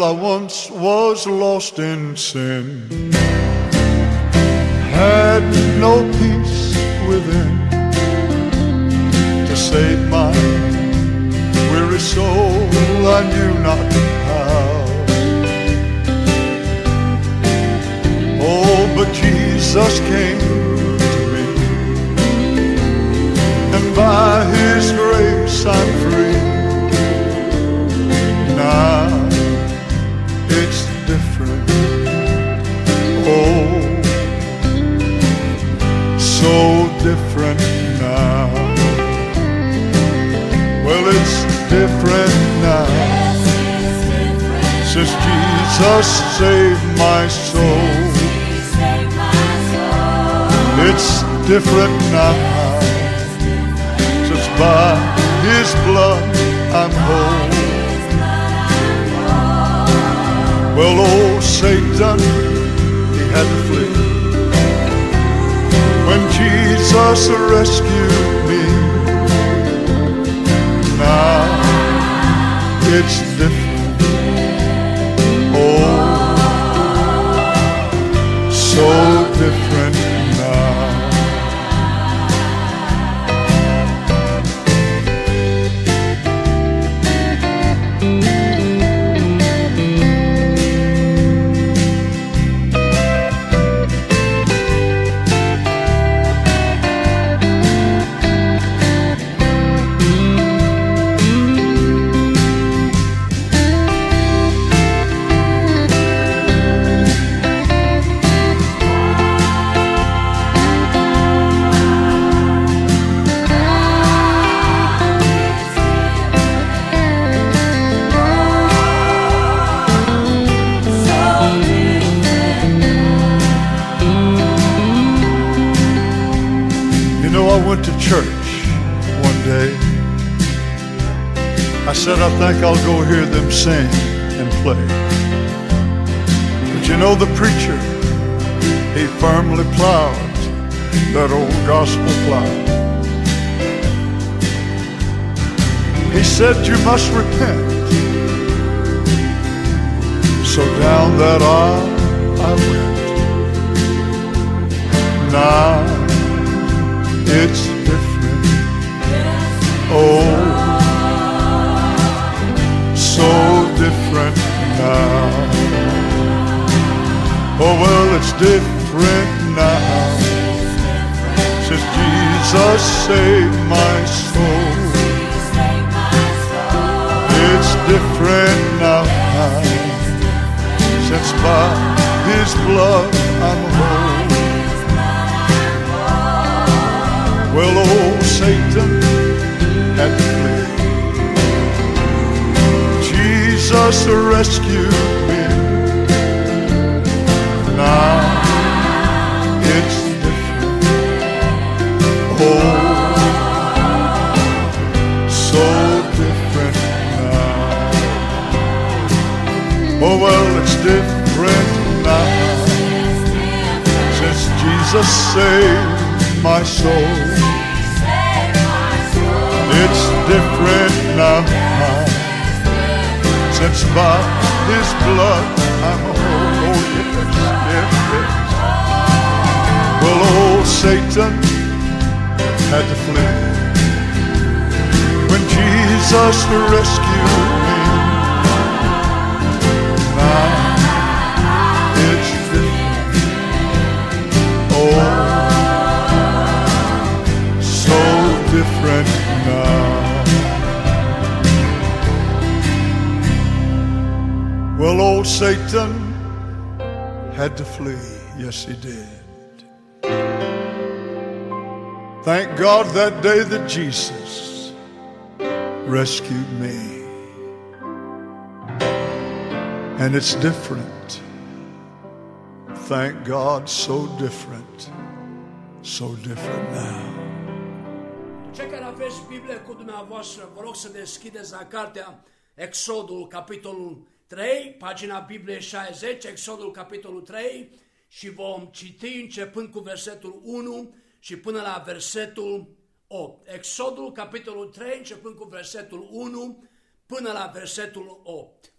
I once was lost in sin, had no peace within to save my weary soul. I knew not how. Oh, but Jesus came to me, and by His grace I'm free. Now it's different, oh, so different now. Well, it's different now, since Jesus saved my soul. It's different now, since by His blood I'm whole. Well, oh, Satan, he had to flee when Jesus rescued me. Now it's different, oh, so different now. I went to church one day. I said, I think I'll go hear them sing and play. But you know, the preacher, he firmly plowed that old gospel plow. He said, you must repent. So down that aisle I went. Now it's different, oh, so different now. Oh, well, it's different now, since Jesus saved my soul. It's different now, since by His blood I'm whole. Well, old Satan had to flee. Jesus rescued me. Now it's different, oh, so different now. Oh, well, it's different now, since Jesus saved my soul. It's different now, since by His blood I'm whole. Oh, yes, yes, yes. Well, old Satan had to flee when Jesus rescued me. Now it's different, oh, different now. Well, old Satan had to flee. Yes, he did. Thank God that day that Jesus rescued me. And it's different. Thank God, so different. So different now. Cei care aveți Biblie cu dumneavoastră, vă rog să deschideți la cartea Exodul, capitolul 3, pagina Bibliei 60, Exodul, capitolul 3, și vom citi începând cu versetul 1 și până la versetul 8. Exodul, capitolul 3, începând cu versetul 1 până la versetul 8.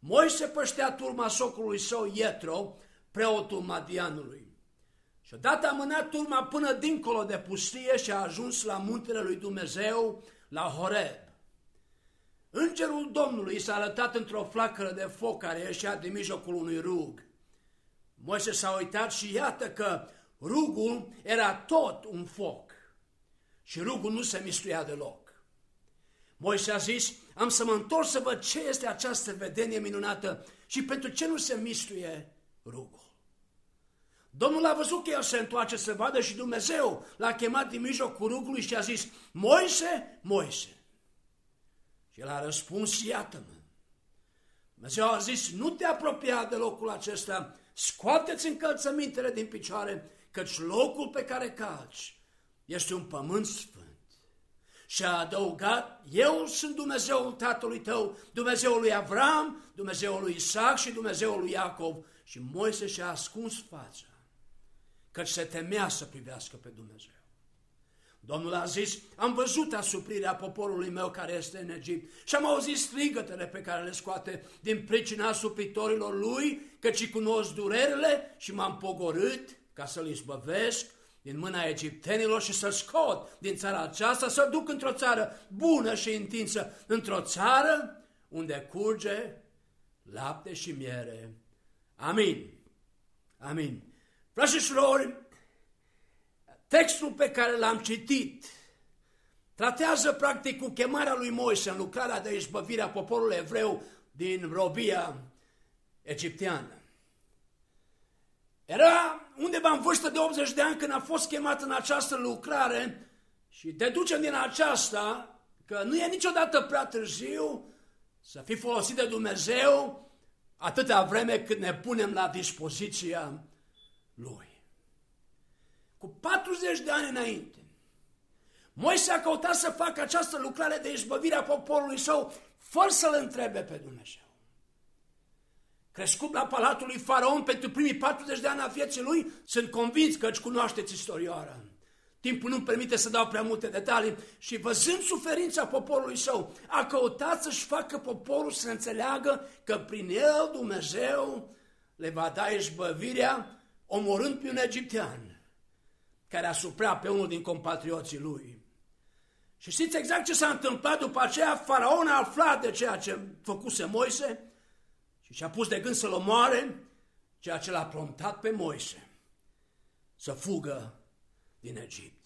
Moise păștea turma socrului său Ietro, preotul Madianului. Și odată a mânat turma până dincolo de pustie și a ajuns la muntele lui Dumnezeu, la Horeb. Îngerul Domnului s-a arătat într-o flacără de foc care ieșea din mijlocul unui rug. Moise s-a uitat și iată că rugul era tot un foc și rugul nu se mistuia deloc. Moise a zis, am să mă întorc să văd ce este această vedenie minunată și pentru ce nu se mistuie rugul. Domnul a văzut că el se întoarce să vadă și Dumnezeu l-a chemat din mijlocul rugului și a zis, Moise, Moise. Și el a răspuns, iată-mă. Dumnezeu a zis, nu te apropia de locul acesta, scoateți încălțămintele din picioare, căci locul pe care calci este un pământ sfânt. Și a adăugat, eu sunt Dumnezeul tatălui tău, Dumnezeul lui Avram, Dumnezeul lui Isaac și Dumnezeul lui Iacov. Și Moise și-a ascuns fața, căci se temea să privească pe Dumnezeu. Domnul a zis, am văzut asuprirea poporului meu care este în Egipt și am auzit strigătele pe care le scoate din pricina asupritorilor lui, căci cunosc durerile și m-am pogorât ca să-l izbăvesc din mâna egiptenilor și să-l scot din țara aceasta, să-l duc într-o țară bună și întinsă, într-o țară unde curge lapte și miere. Amin. Amin. Frați și surori, textul pe care l-am citit tratează practic cu chemarea lui Moise în lucrarea de izbăvire a poporului evreu din robia egipteană. Era undeva în vârstă de 80 de ani când a fost chemat în această lucrare și deducem din aceasta că nu e niciodată prea târziu să fii folosit de Dumnezeu atâta vreme cât ne punem la dispoziția Lui. Cu 40 de ani înainte, Moise a căutat să facă această lucrare de izbăvire a poporului său fără să-L întrebe pe Dumnezeu. Crescut la palatul lui Faraon pentru primii 40 de ani a vieții lui, sunt convins că îți cunoașteți istorioara. Timpul nu-mi permite să dau prea multe detalii și văzând suferința poporului său, a căutat să-și facă poporul să înțeleagă că prin el Dumnezeu le va da izbăvirea, omorând pe un egiptean care asupra pe unul din compatrioții lui. Și știți exact ce s-a întâmplat după aceea? Faraon a aflat de ceea ce făcuse Moise și și-a pus de gând să-l omoare, ceea ce l-a promptat pe Moise să fugă din Egipt.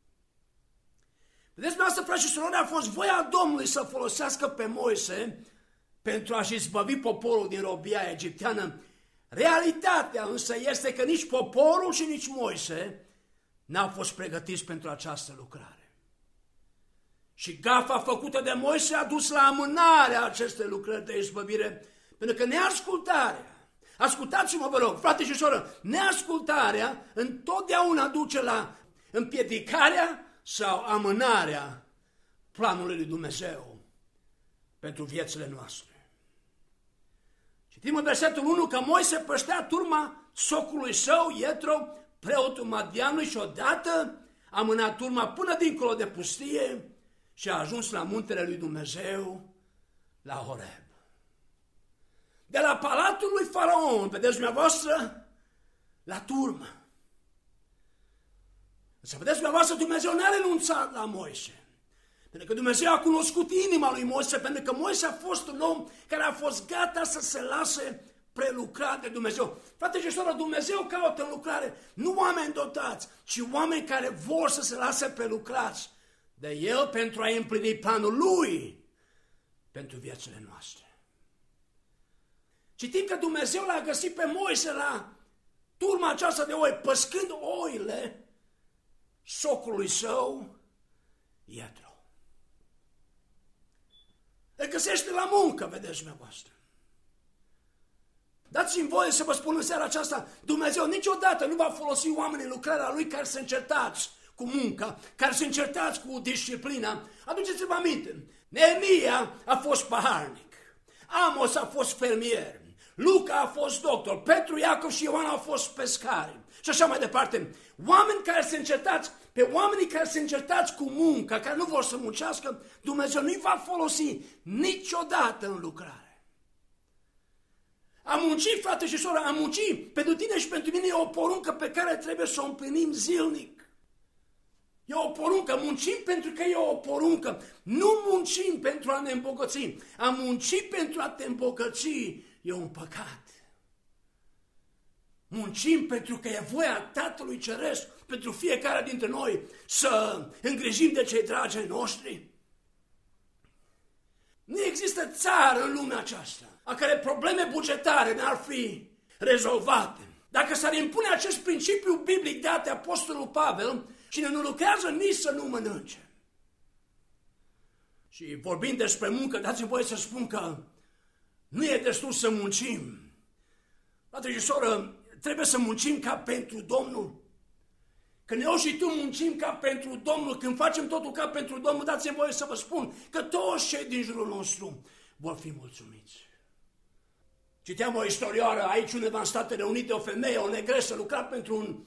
Vedeți, dumneavoastră, frați și surori, a fost voia Domnului să folosească pe Moise pentru a-și izbăvi poporul din robia egipteană. Realitatea însă este că nici poporul și nici Moise n-au fost pregătiți pentru această lucrare. Și gafa făcută de Moise a dus la amânarea acestei lucrări de izbăvire, pentru că neascultarea, ascultați-mă vă rog, frate și soră, neascultarea întotdeauna duce la împiedicarea sau amânarea planului lui Dumnezeu pentru viețile noastre. Citim în versetul 1 că Moise păștea turma socrului său, Ietro, preotul Madianului, și odată a mânat turma până dincolo de pustie și a ajuns la muntele lui Dumnezeu, la Horeb. De la palatul lui Faraon, vedeți dumneavoastră, la turmă. Să vedeți dumneavoastră, Dumnezeu n-a renunțat la Moise. Pentru că Dumnezeu a cunoscut inima lui Moise, pentru că Moise a fost un om care a fost gata să se lase prelucrat de Dumnezeu. Frate și soră, Dumnezeu caută în lucrare nu oameni dotați, ci oameni care vor să se lase prelucrați de El pentru a împlini planul Lui pentru viețile noastre. Citim că Dumnezeu l-a găsit pe Moise la turma aceasta de oi, păscând oile socrului său, Ietro. Îl găsește la muncă, vedeți dumneavoastră. Dați-mi voie să vă spun în seara aceasta, Dumnezeu niciodată nu va folosi oamenii în lucrarea Lui care se încertați cu munca, care se încertați cu disciplina. Aduceți-vă aminte, Neemia a fost paharnic, Amos a fost fermier, Luca a fost doctor, Petru, Iacov și Ioan au fost pescari și așa mai departe. Oameni care se încertați, pe oamenii care se încertați cu munca, care nu vor să muncească, Dumnezeu nu-i va folosi niciodată în lucrare. A munci, frate și soră, a munci pentru tine și pentru mine e o poruncă pe care trebuie să o împlinim zilnic. E o poruncă, muncim pentru că e o poruncă. Nu muncim pentru a ne îmbogăți. A munci pentru a te îmbogăți e un păcat. Muncim pentru că e voia Tatălui Ceresc pentru fiecare dintre noi să îngrijim de cei dragi ai noștri. Nu există țară în lumea aceasta a care probleme bugetare n-ar fi rezolvate. Dacă s-ar impune acest principiu biblic dat de Apostolul Pavel, cine nu lucrează nici să nu mănânce. Și vorbind despre muncă, dați-mi voie să spun că nu e destul să muncim. Frate și soră, trebuie să muncim ca pentru Domnul. Când eu și tu muncim ca pentru Domnul, când facem totul ca pentru Domnul, dați-mi voie să vă spun că toți cei din jurul nostru vor fi mulțumiți. Citeam o istorioară aici undeva în Statele Unite, o femeie, o negresă, lucra pentru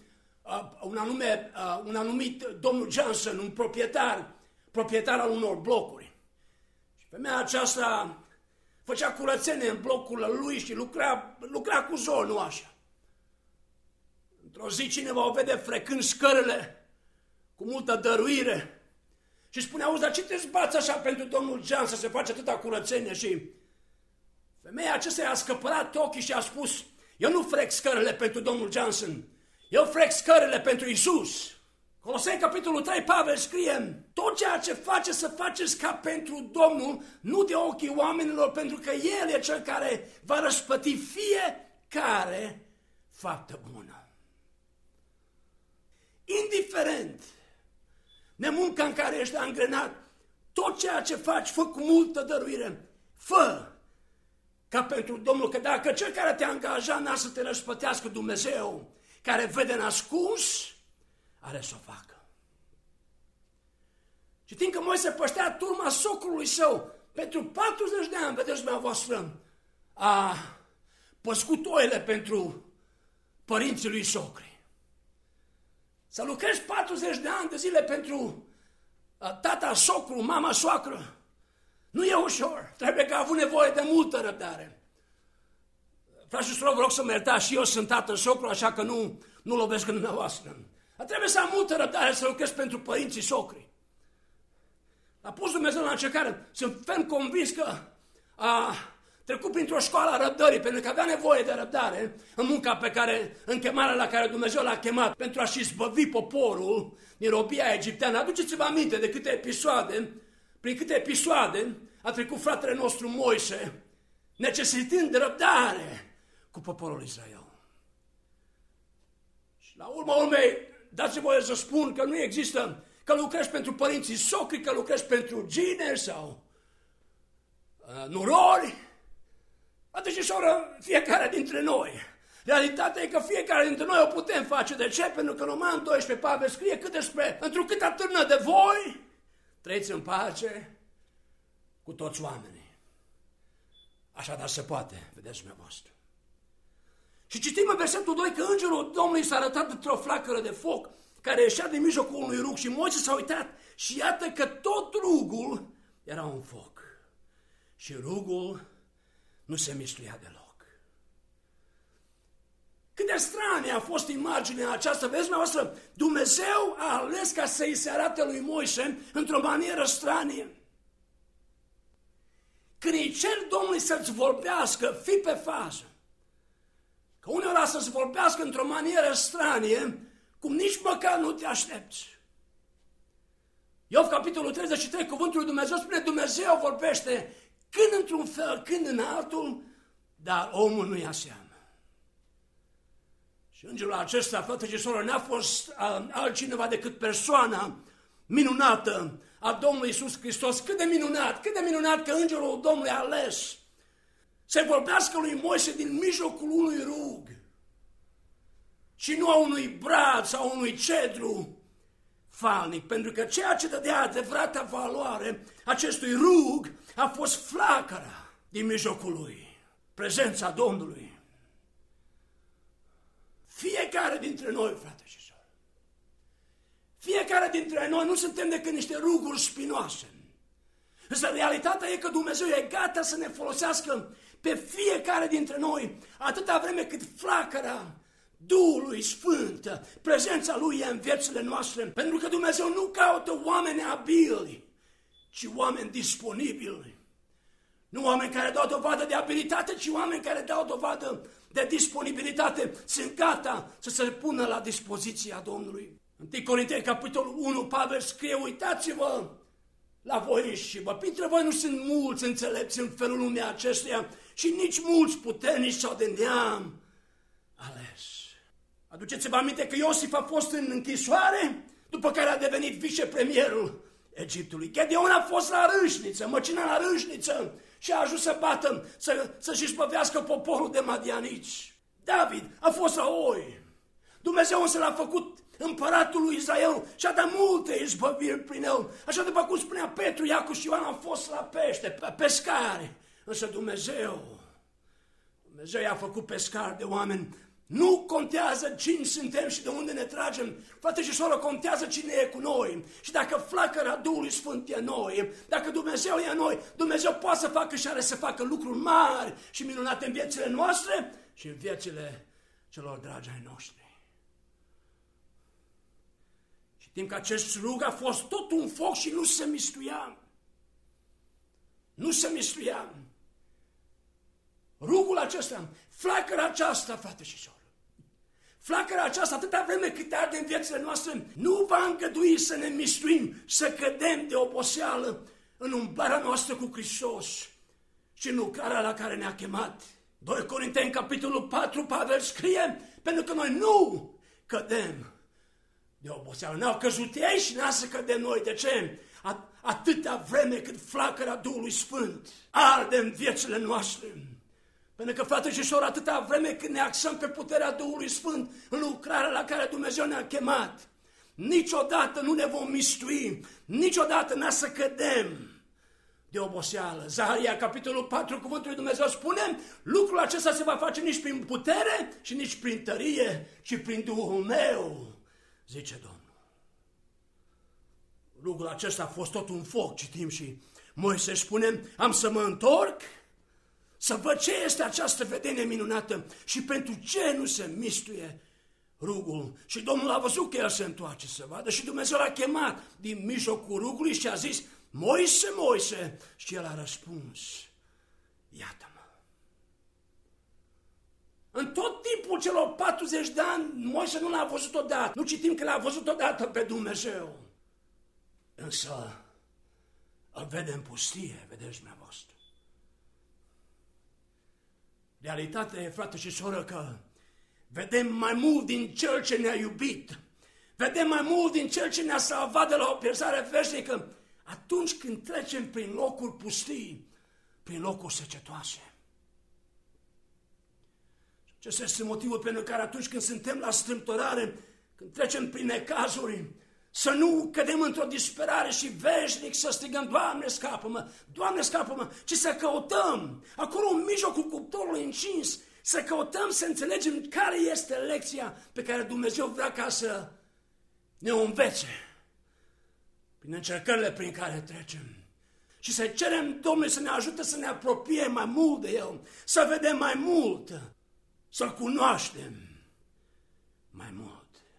un anumit domnul Johnson, un proprietar al unor blocuri. Și femeia aceasta făcea curățenie în blocurile lui și lucra cu zor, nu așa. Într-o zi cineva o vede frecând scările cu multă dăruire și spune, auzi, dar ce te zbați așa pentru domnul Jean să se face atâta curățenie? Și femeia acesta a scăpărat ochii și a spus, eu nu frec scările pentru domnul Johnson, eu frec scările pentru Iisus. Coloseni, capitolul 3, Pavel scrie, tot ceea ce faceți să faceți ca pentru Domnul, nu de ochii oamenilor, pentru că El e Cel care va răsplăti fiecare faptă bună. Indiferent de munca în care ești angrenat, tot ceea ce faci, fă cu multă dăruire, fă ca pentru Domnul, că dacă Cel care te-a angajat n-a să te răsplătească, Dumnezeu, care vede în ascuns, are să o facă. Citim că Moise păștea turma socrului său pentru 40 de ani, vedeți dumneavoastră, a păscut oile pentru părinții lui socri. Să lucrezi 40 de ani de zile pentru tata socru, mama soacră, nu e ușor, trebuie că a avut nevoie de multă răbdare. Frate și surori, vă rog să mă iertați, și eu sunt tată socru, așa că nu lovesc în dumneavoastră. Dar trebuie să am multă răbdare să lucrez pentru părinții socri. A pus Dumnezeu la încercare, sunt ferm convins că a trecut printr-o școală a răbdării, pentru că avea nevoie de răbdare în munca în chemarea la care Dumnezeu l-a chemat pentru a-și izbăvi poporul din robia egipteană. Aduceți-vă aminte de prin câte episoade a trecut fratele nostru Moise, necesitând răbdare cu poporul Israel. Și la urma urmei, dați-mi voie să spun că nu există că lucrezi pentru părinții socri, că lucrezi pentru gineri sau nurori. Atunci și soră, fiecare dintre noi. Realitatea e că fiecare dintre noi o putem face. De ce? Pentru că în Roman 12 Pavel scrie cât despre întrucât atârnă de voi, trăiți în pace cu toți oamenii. Așadar se poate, vedeți dumneavoastră. Și citim în versetul 2 că îngerul Domnului s-a arătat într-o flacără de foc care ieșea din mijlocul unui rug și Moise s-a uitat și iată că tot rugul era un foc. Și rugul nu se mistuia deloc. Cât de stranie a fost imaginea aceasta, vezi dumneavoastră, Dumnezeu a ales ca să-i se arate lui Moise într-o manieră stranie. Când îi cer Domnului să-ți vorbească, fii pe fază. Că uneori să-ți vorbească într-o manieră stranie, cum nici măcar nu te aștepți. Iov, capitolul 33, cuvântul lui Dumnezeu spune, Dumnezeu vorbește când într-un fel, când în altul, dar omul nu ia seamă. Și îngerul acesta, frate și soră, n-a fost altcineva decât persoana minunată a Domnului Iisus Hristos. Cât de minunat că îngerul Domnului a ales să vorbească lui Moise din mijlocul unui rug și nu a unui brad sau unui cedru falnic, pentru că ceea ce dădea adevărata valoare acestui rug a fost flacăra din mijlocul lui, prezența Domnului. Fiecare dintre noi, frate și soră, fiecare dintre noi nu suntem decât niște ruguri spinoase. Însă realitatea e că Dumnezeu e gata să ne folosească pe fiecare dintre noi, atâta vreme cât flacăra Duhului Sfânt, prezența Lui e în viețile noastre, pentru că Dumnezeu nu caută oameni abili, ci oameni disponibili. Nu oameni care dau dovadă de abilitate, ci oameni care dau dovadă de disponibilitate, sunt gata să se pună la dispoziția Domnului. 1 Corinteni, capitolul 1, Pavel scrie, uitați-vă la voi și vă, printre voi nu sunt mulți înțelepți în felul lumii acestuia și nici mulți puternici sau de neam ales. Aduceți-vă aminte că Iosif a fost în închisoare, după care a devenit vicepremierul Egiptului. Gedeon a fost la râșniță, măcina la râșniță și a ajuns să bată, să-și izbăvească poporul de madianici. David a fost la oi. Dumnezeu însă l-a făcut împăratul lui Israel și a dat multe izbăviri prin el. Așa după cum spunea Petru, Iacov și Ioan, au fost la pește, pescari. Însă Dumnezeu i-a făcut pescari de oameni. Nu contează cine suntem și de unde ne tragem. Frate și soră, contează cine e cu noi. Și dacă flacăra Duhului Sfânt e noi, dacă Dumnezeu e în noi, Dumnezeu poate să facă și are să facă lucruri mari și minunate în viețile noastre și în viețile celor dragi ai noștri. Știm că acest rug a fost tot un foc și nu se mistuia. Nu se mistuia. Rugul acesta, flacăra aceasta, frate și soră, flacăra aceasta, atâta vreme cât arde în viețile noastre, nu va îngădui să ne mistuim, să cădem de oboseală în umblarea noastră cu Hristos și în lucrarea la care ne-a chemat. 2 Corinteni, capitolul 4, Pavel scrie, pentru că noi nu cădem de oboseală. N-au căzut ei și n-a să cădem noi. De ce? Atâta vreme cât flacăra Duhului Sfânt arde în viețile noastre. Pentru că, frate și soră, atâta vreme când ne axăm pe puterea Duhului Sfânt în lucrarea la care Dumnezeu ne-a chemat, niciodată nu ne vom mistui, niciodată n-a să cădem de oboseală. Zaharia, capitolul 4, cuvântul lui Dumnezeu spune, lucrul acesta se va face nici prin putere și nici prin tărie, ci prin Duhul meu, zice Domnul. Rugul acesta a fost tot un foc, citim, și Moise spune, am să mă întorc să văd ce este această vedenie minunată și pentru ce nu se mistuie rugul. Și Domnul a văzut că el se întoarce să vadă și Dumnezeu l-a chemat din mijlocul rugului și a zis, Moise, Moise, și el a răspuns, iată-mă. În tot timpul celor 40 de ani, Moise nu l-a văzut odată. Nu citim că l-a văzut odată pe Dumnezeu. Însă îl vede în pustie, vedeți dumneavoastră. Realitatea e, frate și soră, că vedem mai mult din Cel ce ne-a iubit, vedem mai mult din Cel ce ne-a salvat de la o pierzare veșnică, atunci când trecem prin locuri pustii, prin locuri secetoase. Acesta este motivul pentru care atunci când suntem la strâmtorare, când trecem prin necazuri, să nu cădem într-o disperare și veșnic să strigăm, Doamne scapă-mă, Doamne scapă-mă, ci să căutăm, acolo în mijlocul cuptorului încins, să căutăm să înțelegem care este lecția pe care Dumnezeu vrea ca să ne o învețe prin încercările prin care trecem. Și să cerem Domnului să ne ajute să ne apropiem mai mult de El, să vedem mai mult, să-L cunoaștem mai mult.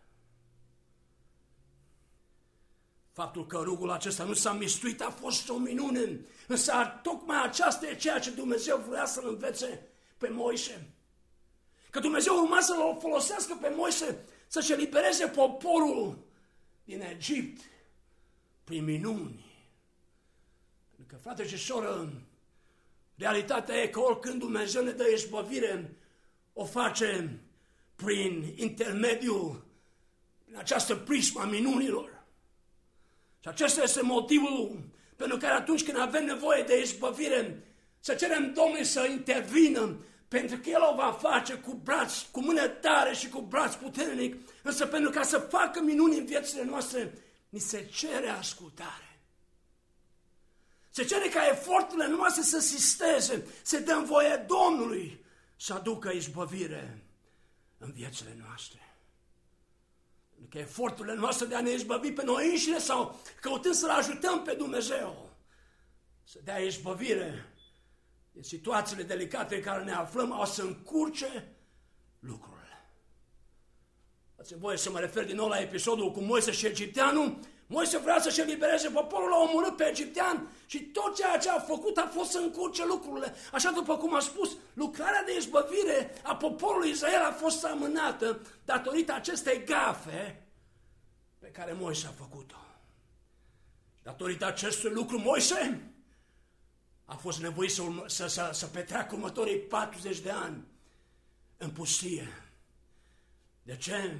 Faptul că rugul acesta nu s-a mistuit a fost o minune, însă tocmai aceasta e ceea ce Dumnezeu vrea să-l învețe pe Moise. Că Dumnezeu urma să-l folosească pe Moise să-și elibereze poporul din Egipt prin minuni. Pentru că, frate și soră, realitatea e că oricând Dumnezeu ne dă izbăvire, o face prin intermediul, prin această prismă a minunilor. Și acesta este motivul pentru care atunci când avem nevoie de izbăvire, să cerem Domnului să intervină, pentru că El o va face cu mână tare și cu braț puternic, însă pentru ca să facă minuni în viețile noastre, ni se cere ascultare. Se cere ca eforturile noastre să sisteze, să dăm voie Domnului să aducă izbăvire în viețile noastre. Că eforturile noastre de a ne izbăvi pe noi înșine sau căutând să-L ajutăm pe Dumnezeu să dea izbăvire, din situațiile delicate în care ne aflăm, o să încurce lucrurile. Dați-mi voie să mă refer din nou la episodul cu Moise și egipteanul. Moise vrea să-și elibereze poporul, l-a omorât pe egiptean și tot ceea ce a făcut a fost să încurce lucrurile. Așa după cum am spus, lucrarea de izbăvire a poporului Israel a fost amânată datorită acestei gafe pe care Moise a făcut-o. Datorită acestui lucru, Moise a fost nevoit să petreacă următorii 40 de ani în pustie. De ce?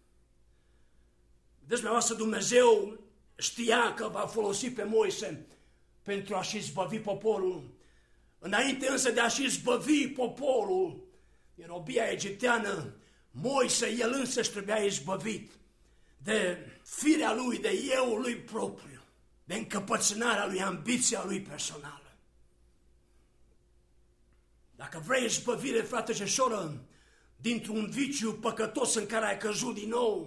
Deci, Dumnezeu știa că va folosi pe Moise pentru a-și izbăvi poporul. Înainte însă de a-și izbăvi poporul din robia egipteană, Moise, el însăși trebuia izbăvit de firea lui, de euul lui propriu, de încăpățânarea lui, ambiția lui personală. Dacă vrei izbăvire, frate și soră, dintr-un viciu păcătos în care ai căzut din nou,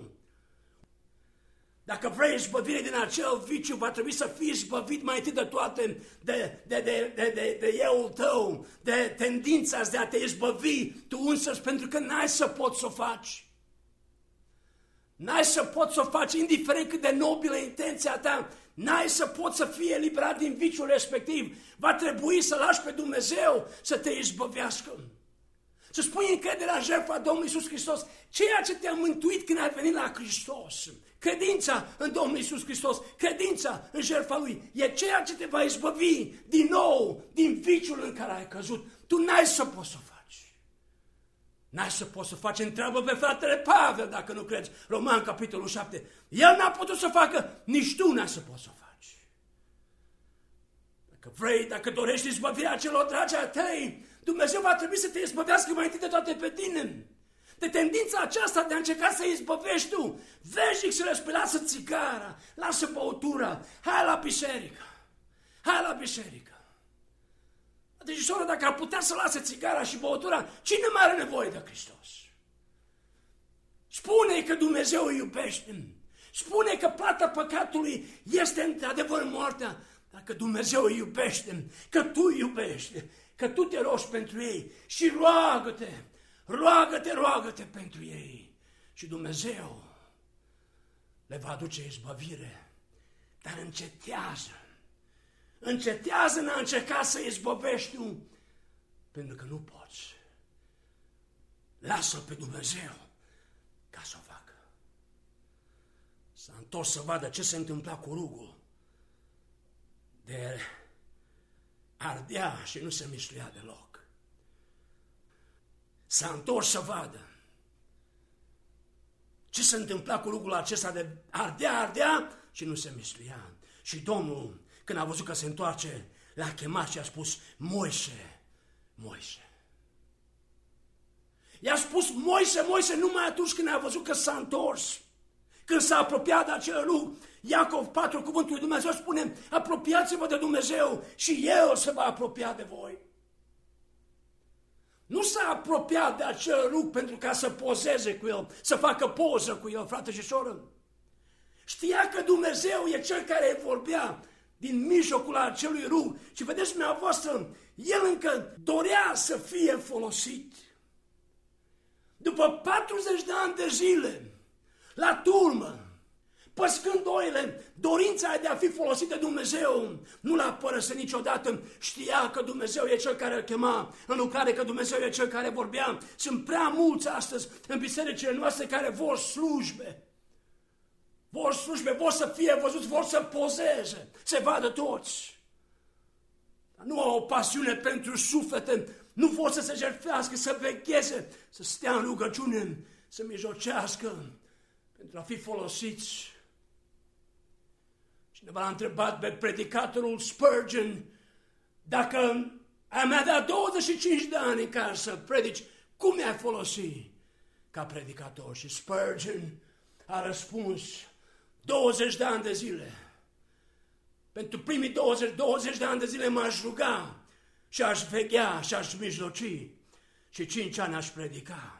dacă vrei izbăvire din acel viciu, va trebui să fii izbăvit mai întâi de toate de euul tău, de tendința de a te izbăvi tu însăși, pentru că n-ai să poți să o faci. N-ai să poți să o faci, indiferent cât de nobilă intenția ta, n-ai să poți să fii eliberat din viciul respectiv. Va trebui să lași pe Dumnezeu să te izbăvească. Să spui încrederea în jertfa Domnului Iisus Hristos, ceea ce te-a mântuit când ai venit la Hristos. Credința în Domnul Iisus Hristos, credința în jertfa Lui, e ceea ce te va izbăvi din nou din viciul în care ai căzut. Tu n-ai să poți să o faci. N-ai să poți să faci. Întreabă pe fratele Pavel, dacă nu crezi, Roman, capitolul 7. El n-a putut să facă, nici tu n-ai să poți să o faci. Dacă vrei, dacă dorești izbăvirea celor dragi ai tăi, Dumnezeu va trebui să te izbăvească mai întâi de toate pe tine. De tendința aceasta de a încerca să izbăvești tu, veșnic să le spui, lasă țigara, lasă băutura, hai la biserică, hai la biserică. Deci, soră, dacă ar putea să lase țigara și băutura, cine mai are nevoie de Hristos? Spune că Dumnezeu îi iubește, spune că plata păcatului este într-adevăr moartea, dacă Dumnezeu îi iubește, că tu îi iubești, că tu te rogi pentru ei și roagă-te, roagă-te pentru ei și Dumnezeu le va aduce izbăvire, dar încetează în a încerca să izbăvești tu, pentru că nu poți. Lasă-L pe Dumnezeu ca să o facă. S-a întors să vadă ce se întâmpla cu rugul, de ardea și nu se mișluia deloc. S-a întors să vadă ce se întâmpla cu rugul acesta, de ardea și nu se mișluia. Și Domnul, când a văzut că se întoarce, l-a chemat și a spus, Moise, Moise. I-a spus Moise numai atunci când a văzut că s-a întors. Când s-a apropiat de acel rug, Iacov 4, cuvântul lui Dumnezeu spune, apropiați-vă de Dumnezeu și El se va apropia de voi. Nu s-a apropiat de acel rug pentru ca să pozeze cu el, să facă poză cu el, frate și soră. Știa că Dumnezeu e Cel care vorbea din mijlocul acelui rug. Și vedeți dumneavoastră, el încă dorea să fie folosit. După 40 de ani de zile, la turmă, păscând oile, dorința de a fi folosit de Dumnezeu nu l-a părăsit niciodată. Știa că Dumnezeu e Cel care îl chema în lucrare, că Dumnezeu e Cel care vorbea. Sunt prea mulți astăzi în bisericile noastre care vor slujbe. Vor să fie văzuți, vor să pozeze, se vadă toți. Dar nu au o pasiune pentru suflete, nu vor să se jertfească, să vegheze, să stea în rugăciune, să mijlocească pentru a fi folosiți. Cineva l-a întrebat pe predicatorul Spurgeon, dacă ai mai dat 25 de ani în care să predici, cum mi-ai folosi ca predicator? Și Spurgeon a răspuns, 20 de ani de zile. Pentru primii 20 de ani de zile m-aș ruga și aș veghea și aș mijloci și 5 ani aș predica.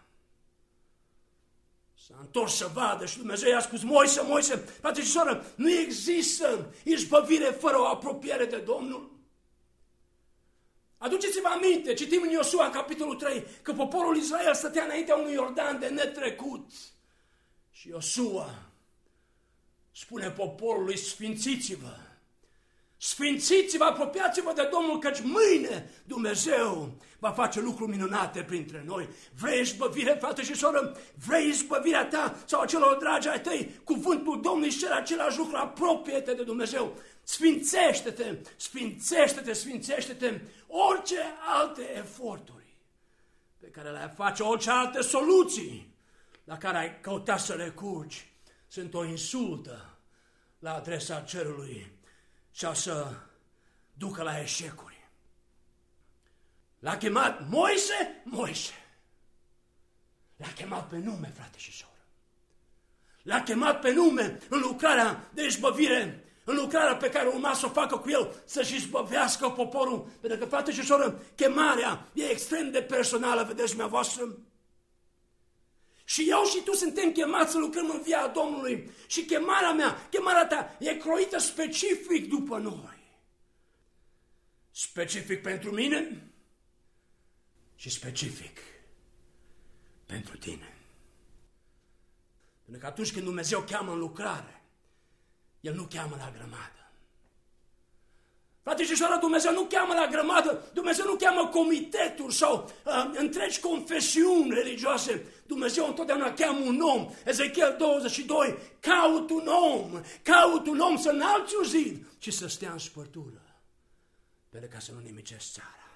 S-a întors să vadă și Dumnezeu i-a spus, Moise, frate și soră, nu există izbăvire fără o apropiere de Domnul. Aduceți-vă aminte, citim în Iosua, în capitolul 3, că poporul Israel stătea înaintea unui Iordan de netrecut. Și Iosua spune poporului, sfințiți-vă! Sfințiți-vă, apropiați-vă de Domnul, căci mâine Dumnezeu va face lucruri minunate printre noi. Vrei izbăvire, frate și soră? Vrei izbăvirea ta sau a celor dragi ai tăi? Cuvântul Domnului și același lucru, apropie-te de Dumnezeu. Sfințește-te, sfințește-te, sfințește-te. Orice alte eforturi pe care le-ai face, orice alte soluții la care ai căutat să recurgi, sunt o insultă la adresa cerului și o să ducă la eșecuri. L-a chemat Moise, Moise. L-a chemat pe nume, frate și soră. L-a chemat pe nume în lucrarea de izbăvire, în lucrarea pe care urma să o facă cu el, să-și izbăvească poporul. Pentru că, frate și soră, chemarea e extrem de personală, vedeți dumneavoastră? Și eu și tu suntem chemați să lucrăm în via Domnului. Și chemarea mea, chemarea ta, e croită specific după noi. Specific pentru mine și specific pentru tine. Pentru că atunci când Dumnezeu cheamă în lucrare, El nu cheamă la grămadă. Frate și soră, Dumnezeu nu cheamă la grămadă, Dumnezeu nu cheamă comiteturi sau întregi confesiuni religioase. Dumnezeu întotdeauna cheamă un om. Ezechiel 22, caut un om să înalți un zid și să stea în spărtură, pentru ca să nu nimicesc țara.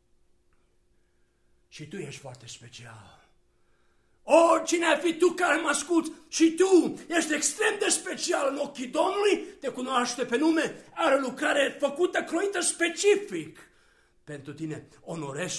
Și tu ești foarte special. Oricine ai fi tu care mă asculți, și tu ești extrem de special în ochii Domnului, te cunoaște pe nume, are lucrare făcută, croită specific pentru tine. Onorezi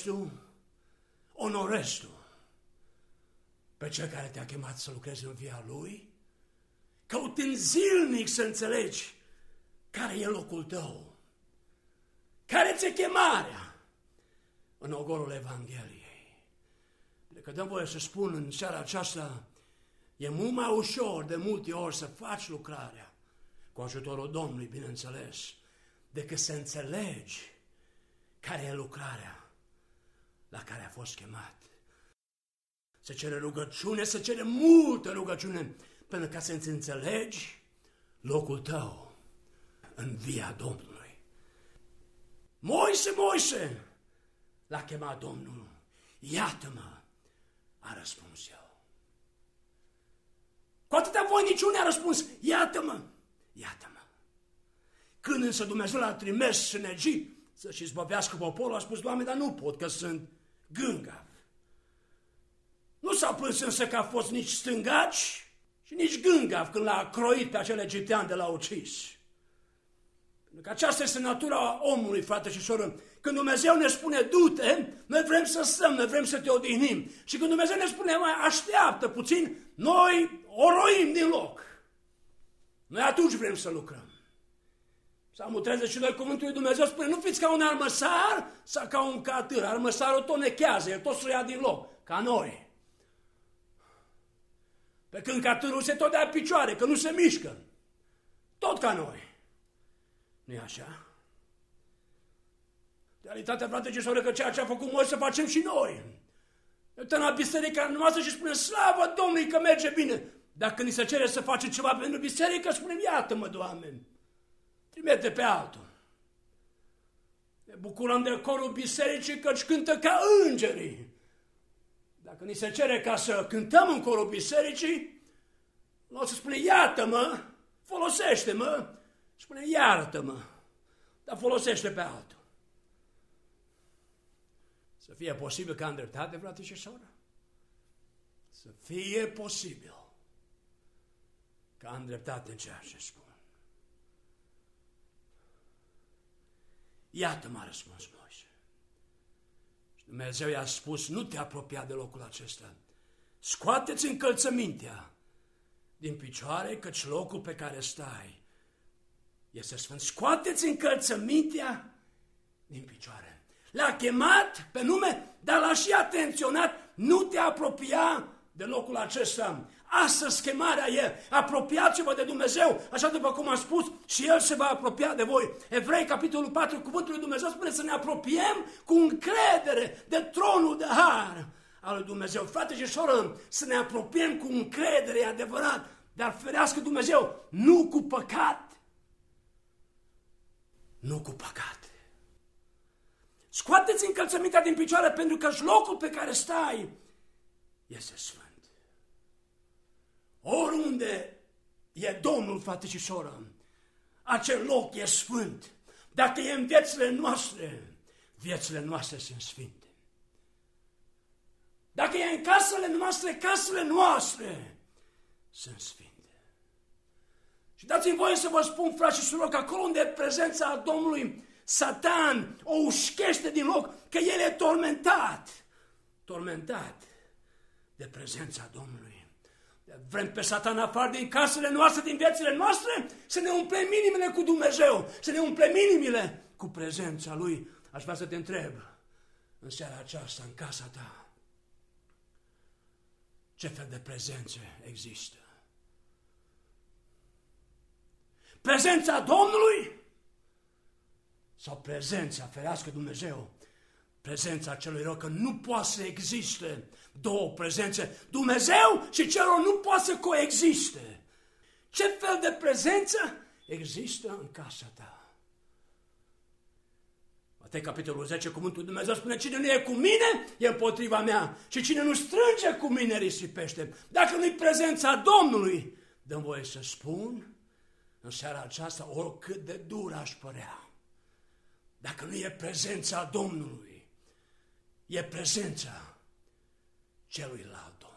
tu pe cel care te-a chemat să lucrezi în via Lui, căutând zilnic să înțelegi care e locul tău, care ți-e chemarea în ogorul Evangheliei. Că dăm voie să spun în seara aceasta, e mult mai ușor de multe ori să faci lucrarea, cu ajutorul Domnului, bineînțeles, decât să înțelegi care e lucrarea la care a fost chemat. Se cere rugăciune, se cere multă rugăciune, pentru ca să înțelegi locul tău în via Domnului. Moise, l-a chemat Domnul, iată-mă, a răspuns eu. Cu atâta voiniciune a răspuns, iată-mă. Când însă Dumnezeu l-a trimis în Egipt să-și izbăvească poporul, a spus, Doamne, dar nu pot, că sunt gângav. Nu s-a plâns însă că a fost nici stângaci și nici gângav când l-a croit pe acel egiptean de l-a ucis. Pentru că aceasta este natura omului, frate și soră. Când Dumnezeu ne spune, du-te, noi vrem să stăm, noi vrem să te odihnim. Și când Dumnezeu ne spune, mai așteaptă puțin, noi o roim din loc. Noi atunci vrem să lucrăm. Psalmul 32, cuvântul lui Dumnezeu spune, nu fiți ca un armăsar sau ca un catâr. Armăsarul tot nechează, el tot să ia din loc, ca noi. Pe când catârul se tot dea picioare, că nu se mișcă. Tot ca noi. Nu-i așa? Realitatea, frate și soră, că ceea ce a făcut Moise să facem și noi. Uităm la biserica noastră și spunem, slavă Domnului că merge bine. Dacă ni se cere să facem ceva pentru biserică, spunem, iată-mă, Doamne, trimite pe altul. Ne bucurăm de corul bisericii căci cântă ca îngerii. Dacă ni se cere ca să cântăm în corul bisericii, nu o să spune, iată-mă, folosește-mă, spune, iartă-mă, dar folosește pe altul. Să fie posibil ca în dreptate, frate și soră? Să fie posibil ca în dreptate în ceea ce spun. Iată m-a răspuns Moise. Și Dumnezeu i-a spus, nu te apropia de locul acesta. Scoateți încălțămintea din picioare, căci locul pe care stai este sfânt. Scoateți încălțămintea din picioare. L-a chemat pe nume, dar l-a și atenționat, nu te apropia de locul acesta. Astăzi chemarea e: apropiați-vă de Dumnezeu, așa după cum am spus, și El se va apropia de voi. Evrei, capitolul 4, cuvântul lui Dumnezeu spune să ne apropiem cu încredere de tronul de har al lui Dumnezeu. Frate și soră, să ne apropiem cu încredere, e adevărat, dar ferească Dumnezeu, nu cu păcat. Nu cu păcat. Scoateți încălțămintea din picioare, pentru că locul pe care stai este sfânt. Oriunde e Domnul, frate și soră, acel loc e sfânt. Dacă e în viețile noastre sunt sfinte. Dacă e în casele noastre sunt sfinte. Și dați-mi voie să vă spun, frați și surori, că acolo unde e prezența Domnului, Satan o ușchește din loc, că el e tormentat de prezența Domnului. Vrem pe Satan afară din casele noastre, din viețile noastre, să ne umplem inimile cu Dumnezeu, să ne umplem inimile cu prezența Lui. Aș vrea să te întreb în seara aceasta, în casa ta, ce fel de prezențe există? Prezența Domnului sau prezența, ferească Dumnezeu, prezența celui rău, că nu poate să existe două prezențe. Dumnezeu și cel rău nu poate să coexiste. Ce fel de prezență există în casa ta? Matei, capitolul 10, cuvântul lui Dumnezeu spune: cine nu e cu mine, e împotriva mea. Și cine nu strânge cu mine, risipește. Dacă nu-i prezența Domnului, dă-mi voie să spun în seara aceasta, oricât de dur aș părea, dacă nu e prezența Domnului, e prezența celuilalt Domn.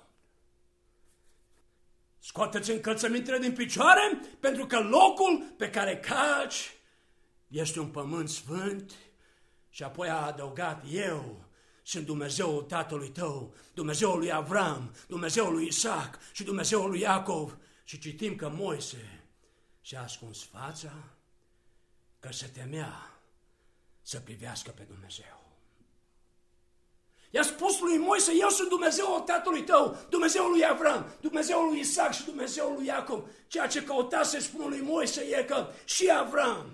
Scoateți încălțămintele din picioare, pentru că locul pe care calci este un pământ sfânt. Și apoi a adăugat: eu sunt Dumnezeul tatălui tău, Dumnezeul lui Avram, Dumnezeul lui Isaac și Dumnezeul lui Iacov. Și citim că Moise și-a ascuns fața, că se temea să privească pe Dumnezeu. I-a spus lui Moise: eu sunt Dumnezeul tatălui tău, Dumnezeul lui Avram, Dumnezeul lui Isaac și Dumnezeul lui Iacov. Ceea ce căuta să spună lui Moise e că și Avram,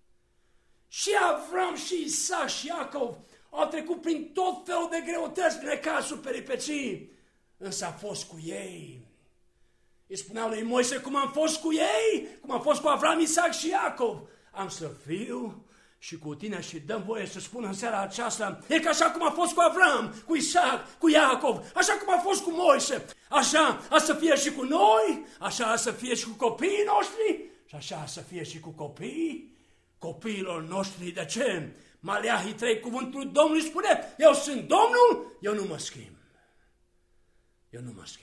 și Isaac și Iacov au trecut prin tot felul de greutăți, necazuri, peripeții, însă a fost cu ei. Îi spunea lui Moise: cum am fost cu ei, cum am fost cu Avram, Isaac și Iacov, am să fiu și cu tine. Și dăm voie să spun în seara aceasta, e că așa cum a fost cu Avram, cu Isaac, cu Iacov, așa cum a fost cu Moise, așa a să fie și cu noi, așa a să fie și cu copiii noștri și așa a să fie și cu copiilor noștri. De ce? Maleahi 3, cuvântul Domnului spune: eu sunt Domnul, eu nu mă schimb. Eu nu mă schimb.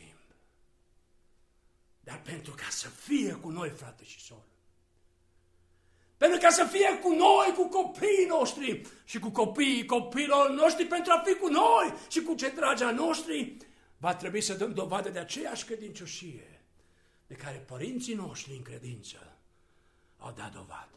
Dar pentru ca să fie cu noi, frate și soră, pentru ca să fie cu noi, cu copiii noștri și cu copiii copiilor noștri, pentru a fi cu noi și cu cei dragi ai noștri, va trebui să dăm dovadă de aceeași credincioșie de care părinții noștri în credință au dat dovadă.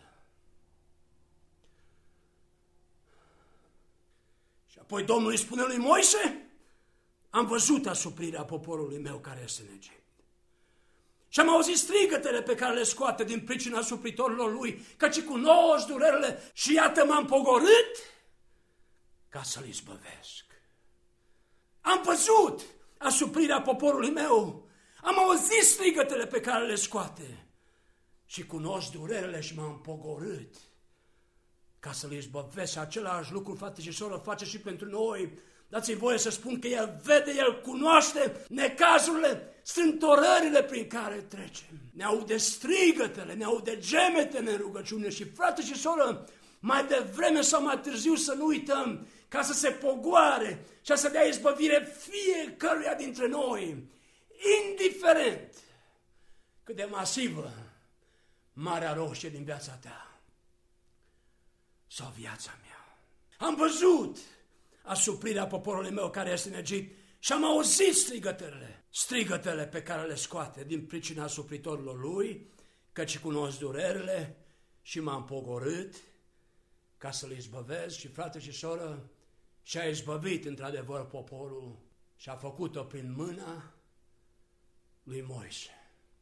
Și apoi Domnul îi spune lui Moise: am văzut asuprirea poporului meu care este în Egipt. Și am auzit strigătele pe care le scoate din pricina supritorilor lui, căci cunosc durerile și iată m-am pogorât ca să-l izbăvesc. Am văzut asuprirea poporului meu, am auzit strigătele pe care le scoate și cunosc durerile și m-am pogorât ca să-l izbăvesc. Același lucru, frate și soră, face și pentru noi. Dați-mi voie să spun că El vede, El cunoaște necazurile, strântorările prin care trecem. Ne aude strigătele, ne aude gemetele în rugăciune. Și frate și soră, mai devreme sau mai târziu să nu uităm, ca să se pogoare și să dea izbăvire fiecăruia dintre noi, indiferent cât de masivă Marea Roșie din viața ta sau viața mea. Am văzut asuprirea poporului meu care este în Egipt și am auzit strigătele pe care le scoate din pricina asupritorilor lui, căci cunosc durerile și m-am pogorât ca să-l izbăvesc. Și frate și soră, și-a izbăvit într-adevăr poporul și a făcut-o prin mâna lui Moise.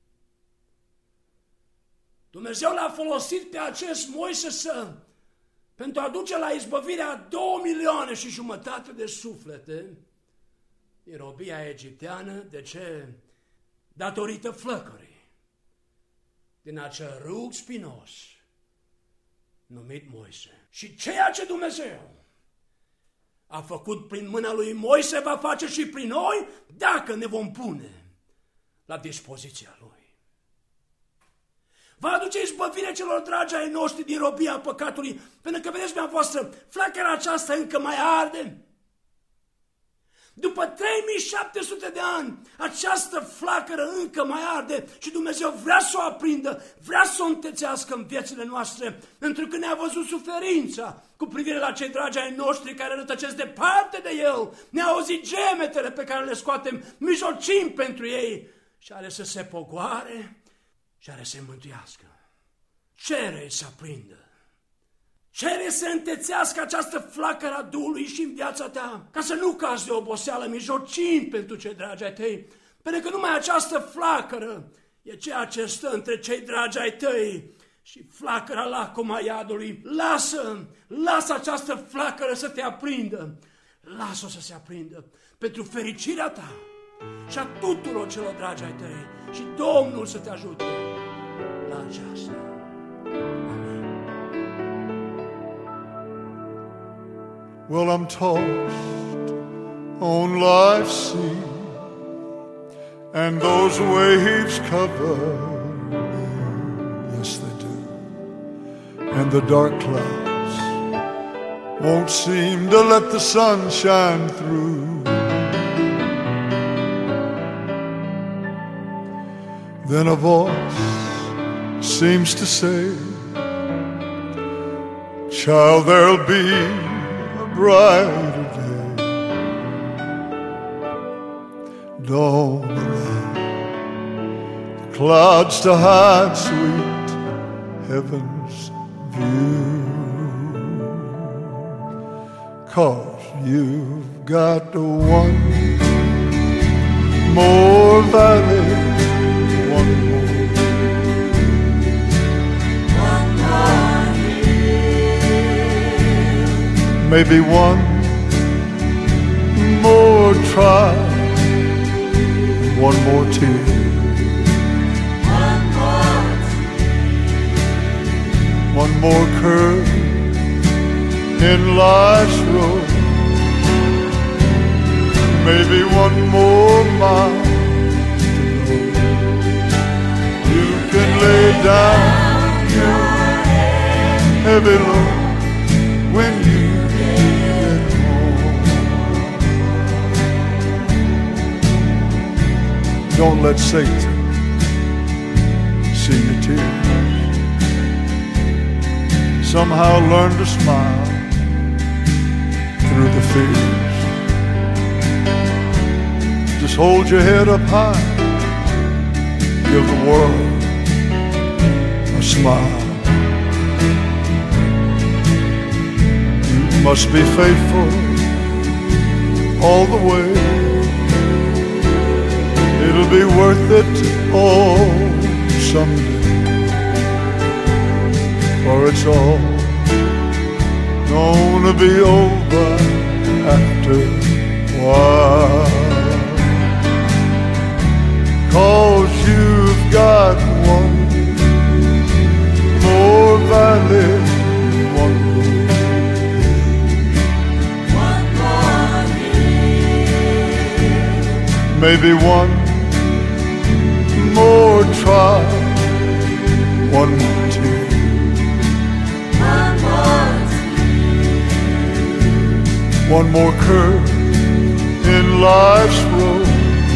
Dumnezeu l-a folosit pe acest Moise pentru a duce la izbăvirea 2 milioane și jumătate de suflete din robia egipteană. De ce? Datorită flăcării din acel rug spinos numit Moise. Și ceea ce Dumnezeu a făcut prin mâna lui Moise va face și prin noi dacă ne vom pune la dispoziția lui. Va aduce izbăvire celor dragi ai noștri din robia păcatului, pentru că, vedeți, dumneavoastră, flacăra aceasta încă mai arde. După 3700 de ani, această flacără încă mai arde și Dumnezeu vrea să o aprindă, vrea să o întețească în viețile noastre, pentru că ne-a văzut suferința cu privire la cei dragi ai noștri care rătăcesc departe de El, ne-a auzit gemetele pe care le scoatem, mijlocim pentru ei și are să se pogoare și are să se mântuiască. Cere să aprindă. Cere să întețească această flacără a Duhului și în viața ta, ca să nu cazi de oboseală, mijlocind pentru cei dragi ai tăi, pentru că numai această flacără e ceea ce stă între cei dragi ai tăi și flacăra lacoma iadului. Lasă această flacără să te aprindă, lasă-o să se aprindă pentru fericirea ta și a tuturor celor dragi ai tăi și Domnul să te ajute la aceasta. Well, I'm tossed on life's sea, and those waves cover me. Yes, they do. And the dark clouds won't seem to let the sun shine through. Then a voice seems to say, child, there'll be brighter day. Don't allow the clouds to hide sweet heaven's view, 'cause you've got one more valley, one more maybe one more trial, one more tear, one more curve in life's road, maybe one more mile to go. You can lay down your heavy load when you don't let Satan see your tears. Somehow learn to smile through the fears. Just hold your head up high, give the world a smile. You must be faithful all the way. It'll be worth it all someday, for it's all gonna be over after a while. 'Cause you've got one more valley, one more year, maybe one more trial, one more tear, one more curve in life's road,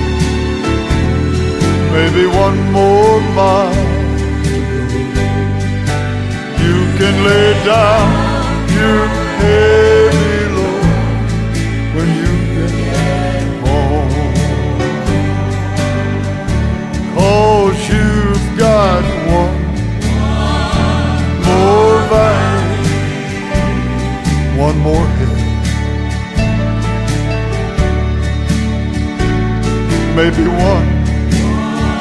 maybe one more mile to go. You can lay down your heavy load when you get home, 'cause you've got one more valley, one more hill, maybe one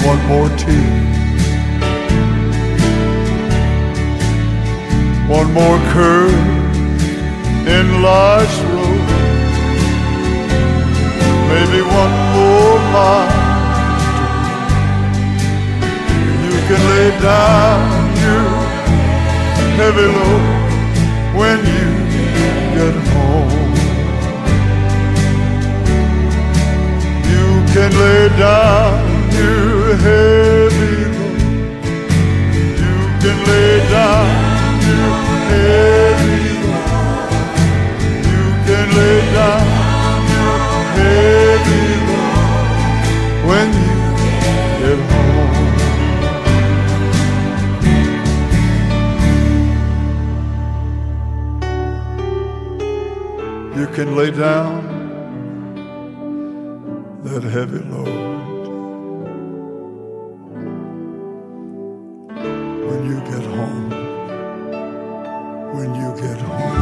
one more tear, one more curve in life's road, maybe one more mile. You can lay down your heavy load when you get home. You can lay down your heavy load. You can lay down your heavy load. You can lay down your heavy load when you get home. You can lay down that heavy load when you get home. When you get home.